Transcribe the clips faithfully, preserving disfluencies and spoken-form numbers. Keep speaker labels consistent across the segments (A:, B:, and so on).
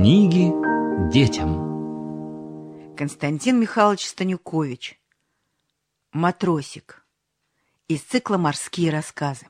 A: Книги детям.
B: Константин Михайлович Станюкович. «Матросик» из цикла «Морские рассказы».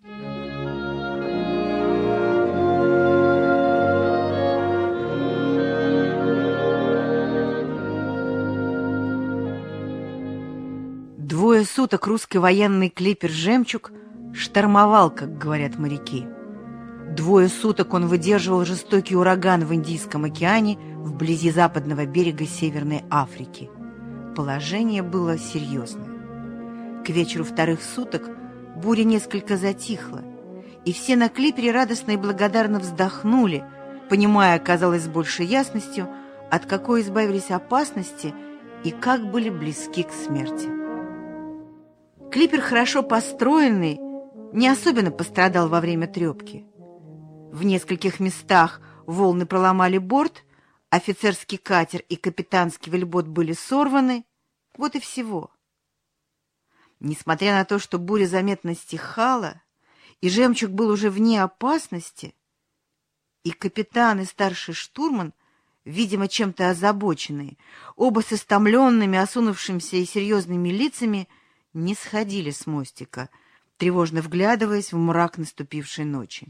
B: Двое суток русский военный клипер «Жемчуг» штормовал, как говорят моряки. Двое суток он выдерживал жестокий ураган в Индийском океане вблизи западного берега Северной Африки. Положение было серьезное. К вечеру вторых суток буря несколько затихла, и все на клипере радостно и благодарно вздохнули, понимая, казалось, с большей ясностью, от какой избавились опасности и как были близки к смерти. Клипер, хорошо построенный, не особенно пострадал во время трепки. В нескольких местах волны проломали борт, офицерский катер и капитанский вельбот были сорваны. Вот и всего. Несмотря на то, что буря заметно стихала, и «Жемчуг» был уже вне опасности, и капитан, и старший штурман, видимо, чем-то озабоченные, оба с истомленными, осунувшимися и серьезными лицами, не сходили с мостика, тревожно вглядываясь в мрак наступившей ночи.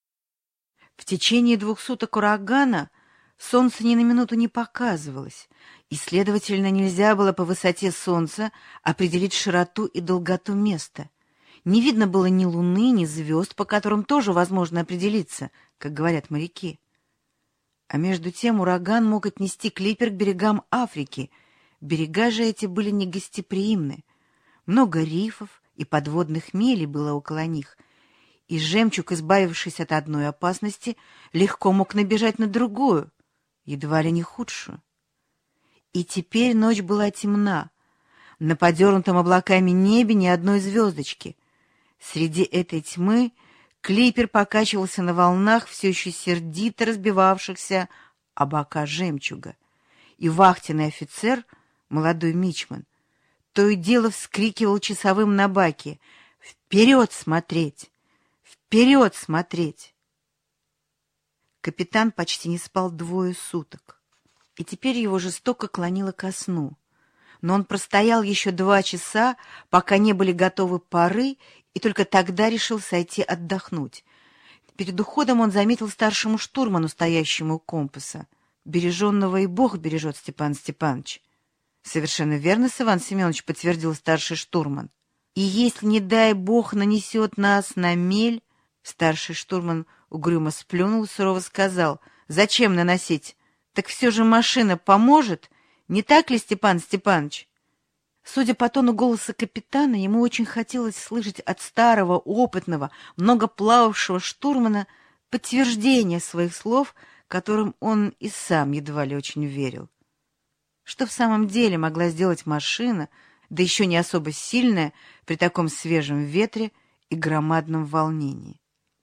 B: В течение двух суток урагана солнце ни на минуту не показывалось, и, следовательно, нельзя было по высоте солнца определить широту и долготу места. Не видно было ни луны, ни звезд, по которым тоже возможно определиться, как говорят моряки. А между тем ураган мог отнести клипер к берегам Африки. Берега же эти были негостеприимны. Много рифов и подводных мелей было около них, и «Жемчуг», избавившись от одной опасности, легко мог набежать на другую, едва ли не худшую. И теперь ночь была темна. На подернутом облаками небе ни одной звездочки. Среди этой тьмы клипер покачивался на волнах, все еще сердито разбивавшихся о бока «Жемчуга». И вахтенный офицер, молодой мичман, то и дело вскрикивал часовым на баке: «Вперед смотреть! Вперед смотреть!» Капитан почти не спал двое суток, и теперь его жестоко клонило ко сну. Но он простоял еще два часа, пока не были готовы пары, и только тогда решил сойти отдохнуть. Перед уходом он заметил старшему штурману, стоящему у компаса: «Береженного и Бог бережет, Степан Степанович». «Совершенно верно, Иван Семенович», — подтвердил старший штурман. «И если, не дай Бог, нанесет нас на мель...» Старший штурман угрюмо сплюнул и сурово сказал: «Зачем наносить? Так все же машина поможет, не так ли, Степан Степанович?» Судя по тону голоса капитана, ему очень хотелось слышать от старого, опытного, много плававшего штурмана подтверждение своих слов, которым он и сам едва ли очень верил. Что в самом деле могла сделать машина, да еще не особо сильная, при таком свежем ветре и громадном волнении?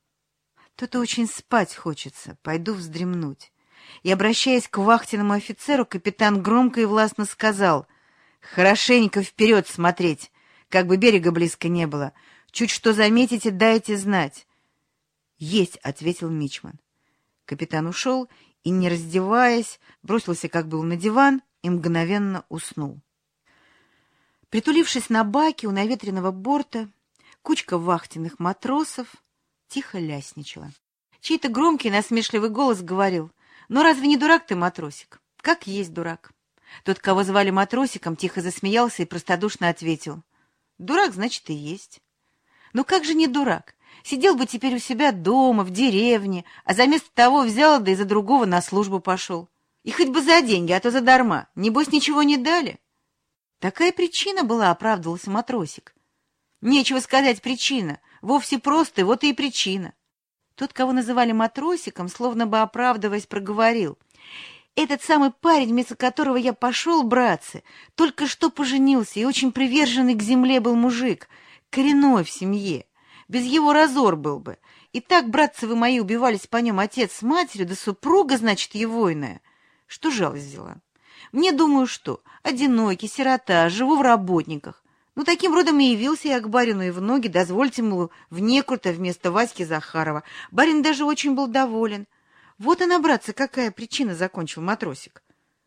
B: То-то очень спать хочется, пойду вздремнуть. И, обращаясь к вахтенному офицеру, капитан громко и властно сказал: «Хорошенько вперед смотреть, как бы берега близко не было. Чуть что заметите, дайте знать». «Есть», — ответил мичман. Капитан ушел и, не раздеваясь, бросился, как был, на диван и мгновенно уснул. Притулившись на баке у наветренного борта, кучка вахтенных матросов тихо лясничала. Чей-то громкий насмешливый голос говорил: «Ну разве не дурак ты, матросик?» «Как есть дурак». Тот, кого звали матросиком, тихо засмеялся и простодушно ответил: «Дурак, значит, и есть». «Ну как же не дурак? Сидел бы теперь у себя дома, в деревне, а заместо того взял, да и за другого на службу пошел. И хоть бы за деньги, а то задарма. Небось, ничего не дали». Такая причина была, оправдывался матросик. «Нечего сказать, причина. Вовсе просто, вот и причина». Тот, кого называли матросиком, словно бы оправдываясь, проговорил: «Этот самый парень, вместо которого я пошел, братцы, только что поженился, и очень приверженный к земле был мужик, коренной в семье. Без его разор был бы. И так, братцы вы мои, убивались по нем отец с матерью, да супруга, значит, егойная. Что жалость взяла? Мне, думаю, что, одинокий, сирота, живу в работниках. Ну, таким родом и явился я к барину и в ноги, дозвольте, мол, в некруто вместо Васьки Захарова. Барин даже очень был доволен. Вот она, братцы, какая причина, закончил матросик.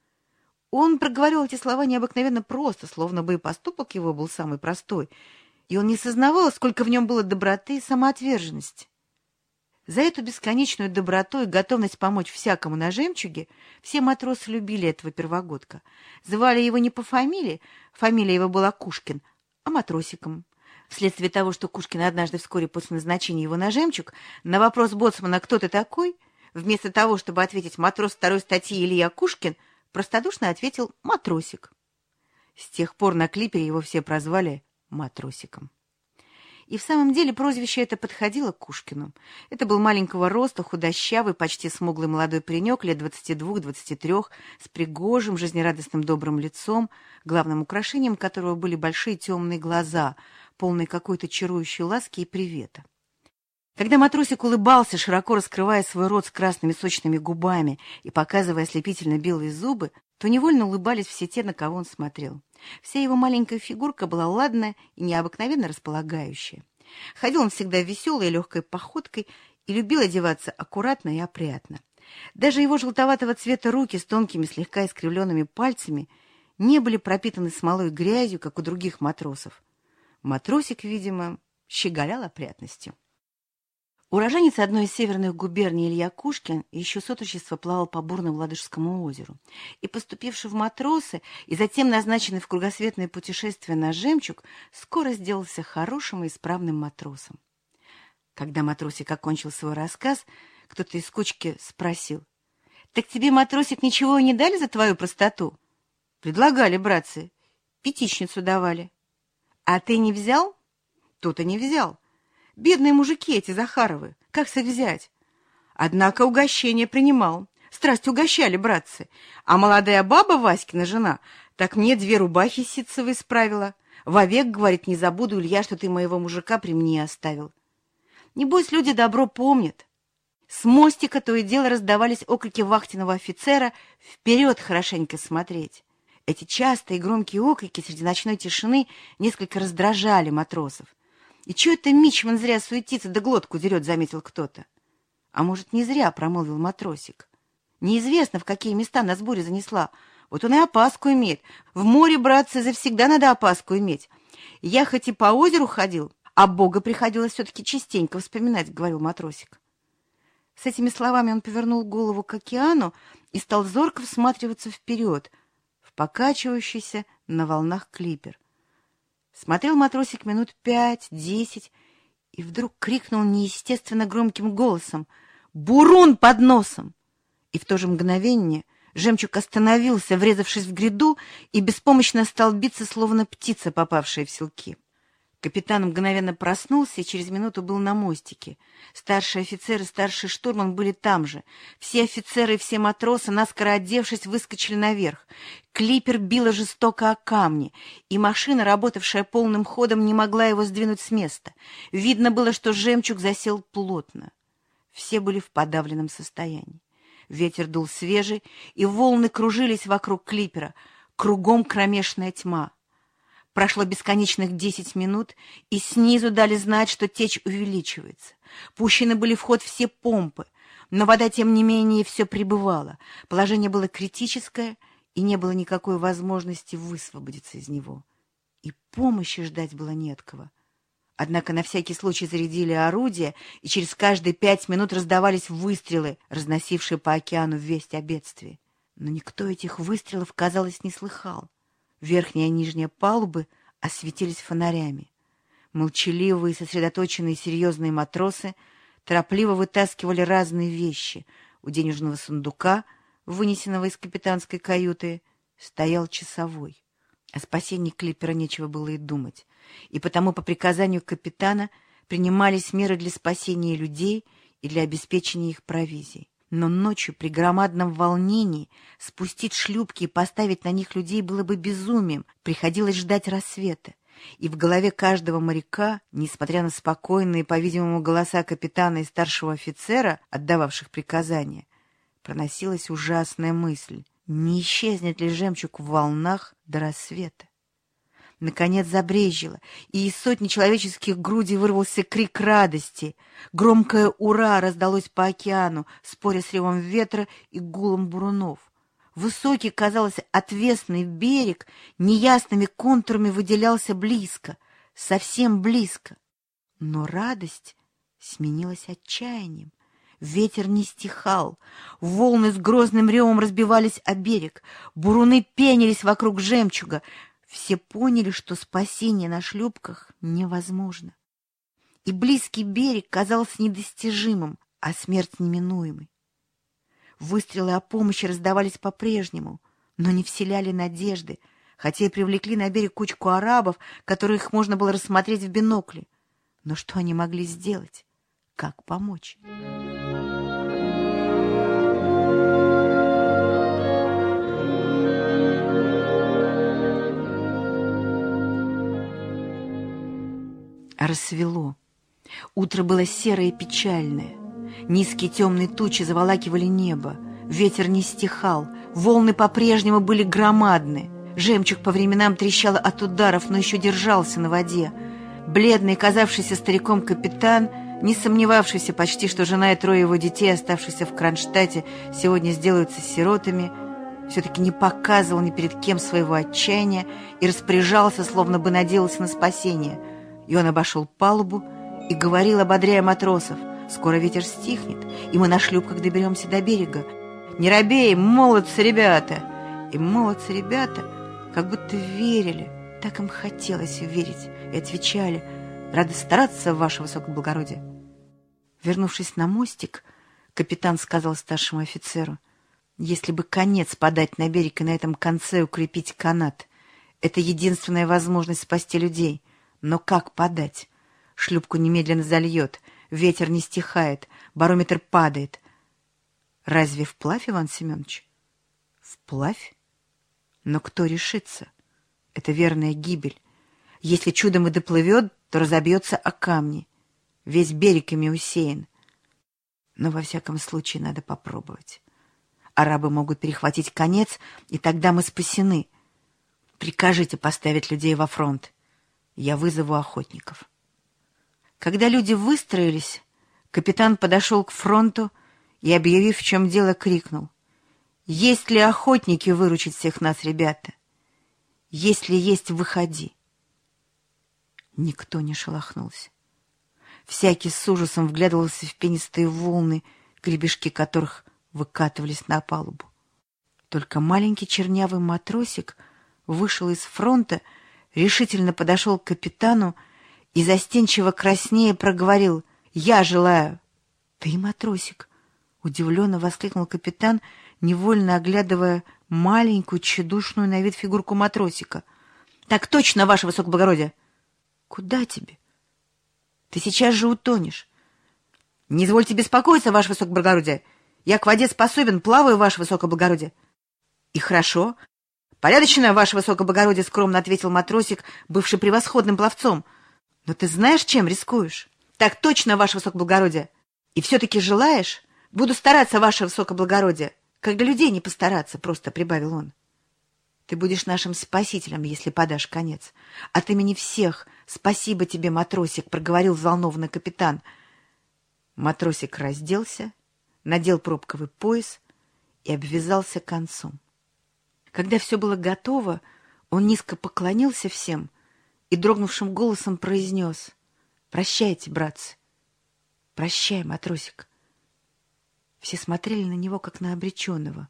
B: Он проговорил эти слова необыкновенно просто, словно бы и поступок его был самый простой, и он не сознавал, сколько в нем было доброты и самоотверженности. За эту бесконечную доброту и готовность помочь всякому на жемчуге все матросы любили этого первогодка. Звали его не по фамилии, фамилия его была Кушкин, а матросиком. Вследствие того, что Кушкин однажды вскоре после назначения его на жемчуг на вопрос боцмана «Кто ты такой?», вместо того, чтобы ответить матрос второй статьи Илья Кушкин, простодушно ответил «матросик». С тех пор на клипере его все прозвали матросиком. И в самом деле прозвище это подходило к Кушкину. Это был маленького роста, худощавый, почти смуглый молодой паренек лет двадцати двух-двадцати трёх, с пригожим, жизнерадостным добрым лицом, главным украшением которого были большие темные глаза, полные какой-то чарующей ласки и привета. Когда матросик улыбался, широко раскрывая свой рот с красными сочными губами и показывая ослепительно белые зубы, то невольно улыбались все те, на кого он смотрел. Вся его маленькая фигурка была ладная и необыкновенно располагающая. Ходил он всегда веселой и легкой походкой и любил одеваться аккуратно и опрятно. Даже его желтоватого цвета руки с тонкими, слегка искривленными пальцами не были пропитаны смолой и грязью, как у других матросов. Матросик, видимо, щеголял опрятностью. Уроженец одной из северных губерний Илья Кушкин еще с отрочества плавал по бурному Ладожскому озеру, и, поступивший в матросы и затем назначенный в кругосветное путешествие на жемчуг, скоро сделался хорошим и исправным матросом. Когда матросик окончил свой рассказ, кто-то из кучки спросил: «Так тебе, матросик, ничего и не дали за твою простоту?» «Предлагали, братцы, пятичницу давали». «А ты не взял?» «Тут и не взял. Бедные мужики эти Захаровы, как с их взять?» Однако угощение принимал. Страсть угощали, братцы. А молодая баба, Васькина жена, так мне две рубахи ситцевые справила. Вовек, говорит, не забуду, Илья, что ты моего мужика при мне оставил. Небось, люди добро помнят. С мостика то и дело раздавались окрики вахтенного офицера «Вперед хорошенько смотреть!». Эти частые и громкие окрики среди ночной тишины несколько раздражали матросов. «И чё это мичман зря суетится, да глотку дерет», — заметил кто-то. «А может, не зря», — промолвил матросик. «Неизвестно, в какие места нас буря занесла. Вот он и опаску имеет. В море, братцы, завсегда надо опаску иметь. Я хоть и по озеру ходил, а Бога приходилось все-таки частенько вспоминать», — говорил матросик. С этими словами он повернул голову к океану и стал зорко всматриваться вперед, в покачивающийся на волнах клипер. Смотрел матросик минут пять-десять и вдруг крикнул неестественно громким голосом: «Бурун под носом!» И в то же мгновение жемчуг остановился, врезавшись в гряду, и беспомощно стал биться, словно птица, попавшая в селки. Капитан мгновенно проснулся и через минуту был на мостике. Старший офицер и старший штурман были там же. Все офицеры и все матросы, наскоро одевшись, выскочили наверх. Клипер било жестоко о камни, и машина, работавшая полным ходом, не могла его сдвинуть с места. Видно было, что жемчуг засел плотно. Все были в подавленном состоянии. Ветер дул свежий, и волны кружились вокруг клипера. Кругом кромешная тьма. Прошло бесконечных десять минут, и снизу дали знать, что течь увеличивается. Пущены были в ход все помпы, но вода, тем не менее, все прибывала. Положение было критическое, и не было никакой возможности высвободиться из него. И помощи ждать было не от кого. Однако на всякий случай зарядили орудия, и через каждые пять минут раздавались выстрелы, разносившие по океану весть о бедствии. Но никто этих выстрелов, казалось, не слыхал. Верхняя и нижняя палубы осветились фонарями. Молчаливые, сосредоточенные, серьезные матросы торопливо вытаскивали разные вещи. У денежного сундука, вынесенного из капитанской каюты, стоял часовой. О спасении клипера нечего было и думать, и потому по приказанию капитана принимались меры для спасения людей и для обеспечения их провизией. Но ночью при громадном волнении спустить шлюпки и поставить на них людей было бы безумием, приходилось ждать рассвета. И в голове каждого моряка, несмотря на спокойные, по-видимому, голоса капитана и старшего офицера, отдававших приказания, проносилась ужасная мысль: не исчезнет ли жемчуг в волнах до рассвета? Наконец забрежило, и из сотни человеческих грудей вырвался крик радости. Громкое «Ура!» раздалось по океану, споря с ревом ветра и гулом бурунов. Высокий, казалось, отвесный берег неясными контурами выделялся близко, совсем близко. Но радость сменилась отчаянием. Ветер не стихал, волны с грозным ревом разбивались о берег, буруны пенились вокруг жемчуга. Все поняли, что спасение на шлюпках невозможно. И близкий берег казался недостижимым, а смерть неминуемой. Выстрелы о помощи раздавались по-прежнему, но не вселяли надежды, хотя и привлекли на берег кучку арабов, которых можно было рассмотреть в бинокле. Но что они могли сделать? Как помочь? Рассвело. Утро было серое и печальное. Низкие темные тучи заволакивали небо. Ветер не стихал. Волны по-прежнему были громадны. Жемчуг по временам трещал от ударов, но еще держался на воде. Бледный, казавшийся стариком капитан, не сомневавшийся почти, что жена и трое его детей, оставшиеся в Кронштадте, сегодня сделаются сиротами, все-таки не показывал ни перед кем своего отчаяния и распоряжался, словно бы надеялся на спасение. И он обошел палубу и говорил, ободряя матросов: «Скоро ветер стихнет, и мы на шлюпках доберемся до берега. Не робей, молодцы ребята!» И молодцы ребята как будто верили, так им хотелось верить, и отвечали: «Рады стараться, ваше высокоблагородие». Вернувшись на мостик, капитан сказал старшему офицеру: «Если бы конец подать на берег и на этом конце укрепить канат, это единственная возможность спасти людей. Но как подать? Шлюпку немедленно зальет, ветер не стихает, барометр падает. Разве вплавь, Иван Семенович? Вплавь? Но кто решится? Это верная гибель. Если чудом и доплывет, то разобьется о камни. Весь берег ими усеян. Но во всяком случае надо попробовать. Арабы могут перехватить конец, и тогда мы спасены. Прикажите поставить людей во фронт. Я вызову охотников». Когда люди выстроились, капитан подошел к фронту и, объявив, в чем дело, крикнул: «Есть ли охотники выручить всех нас, ребята? Если есть, выходи». Никто не шелохнулся. Всякий с ужасом вглядывался в пенистые волны, гребешки которых выкатывались на палубу. Только маленький чернявый матросик вышел из фронта, решительно подошел к капитану и, застенчиво краснея, проговорил: «Я желаю». «Ты, матросик?» — удивленно воскликнул капитан, невольно оглядывая маленькую, тщедушную на вид фигурку матросика. «Так точно, ваше высокоблагородие!» «Куда тебе? Ты сейчас же утонешь». «Не извольте беспокоиться, ваше высокоблагородие. Я к воде способен, плаваю, ваше высокоблагородие». «И хорошо. Порядочно, ваше высокоблагородие», — скромно ответил матросик, бывший превосходным пловцом. «Но ты знаешь, чем рискуешь?» «Так точно, ваше высокоблагородие. И все-таки желаешь? Буду стараться, ваше высокоблагородие. Как для людей не постараться», — просто прибавил он. «Ты будешь нашим спасителем, если подашь конец. От имени всех спасибо тебе, матросик», — проговорил взволнованный капитан. Матросик разделся, надел пробковый пояс и обвязался концом. Когда все было готово, он низко поклонился всем и дрогнувшим голосом произнес: «Прощайте, братцы». «Прощай, матросик». Все смотрели на него, как на обреченного.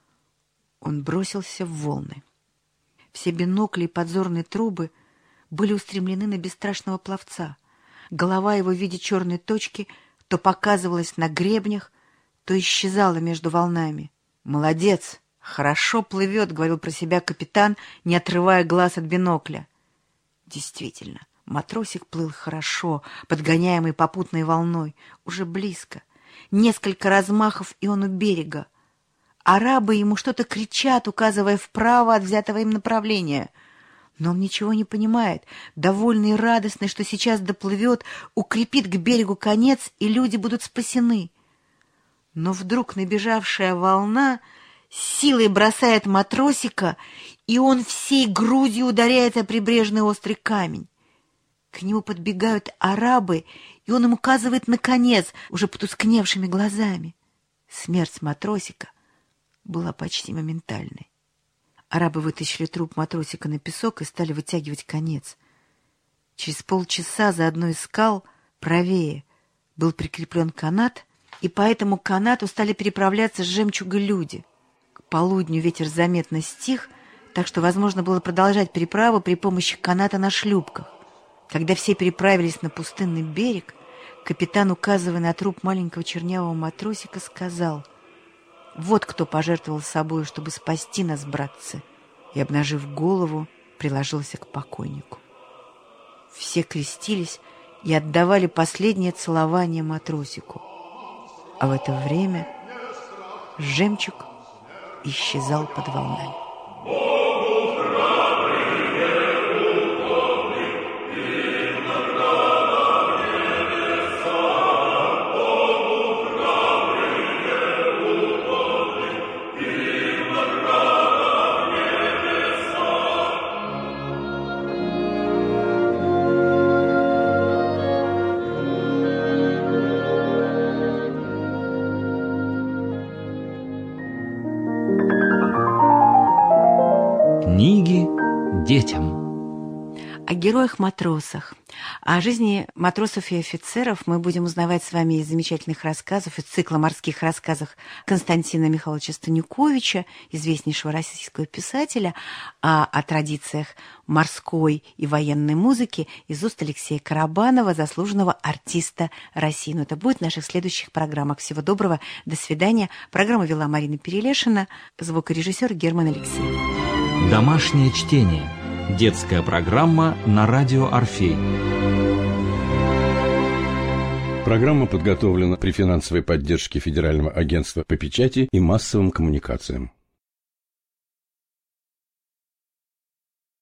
B: Он бросился в волны. Все бинокли и подзорные трубы были устремлены на бесстрашного пловца. Голова его в виде черной точки то показывалась на гребнях, то исчезала между волнами. «Молодец! Хорошо плывет», — говорил про себя капитан, не отрывая глаз от бинокля. Действительно, матросик плыл хорошо, подгоняемый попутной волной, уже близко. Несколько размахов, и он у берега. Арабы ему что-то кричат, указывая вправо от взятого им направления. Но он ничего не понимает, довольный и радостный, что сейчас доплывет, укрепит к берегу конец, и люди будут спасены. Но вдруг набежавшая волна с силой бросает матросика, и он всей грудью ударяет о прибрежный острый камень. К нему подбегают арабы, и он им указывает на конец, уже потускневшими глазами. Смерть матросика была почти моментальной. Арабы вытащили труп матросика на песок и стали вытягивать конец. Через полчаса за одной из скал, правее, был прикреплен канат, и по этому канату стали переправляться с жемчуга люди. К полудню ветер заметно стих, так что возможно было продолжать переправу при помощи каната на шлюпках. Когда все переправились на пустынный берег, капитан, указывая на труп маленького чернявого матросика, сказал: «Вот кто пожертвовал собой, чтобы спасти нас, братцы», и, обнажив голову, приложился к покойнику. Все крестились и отдавали последнее целование матросику. А в это время жемчуг исчезал под волнами.
A: Книги детям.
B: О героях-матросах, о жизни матросов и офицеров мы будем узнавать с вами из замечательных рассказов, из цикла морских рассказов Константина Михайловича Станюковича, известнейшего российского писателя, а о традициях морской и военной музыки из уст Алексея Карабанова, заслуженного артиста России. Но это будет в наших следующих программах. Всего доброго, до свидания. Программу вела Марина Перелешина, звукорежиссер Герман Алексеев.
A: Домашнее чтение. Детская программа на радио «Орфей».
C: Программа подготовлена при финансовой поддержке Федерального агентства по печати и массовым коммуникациям.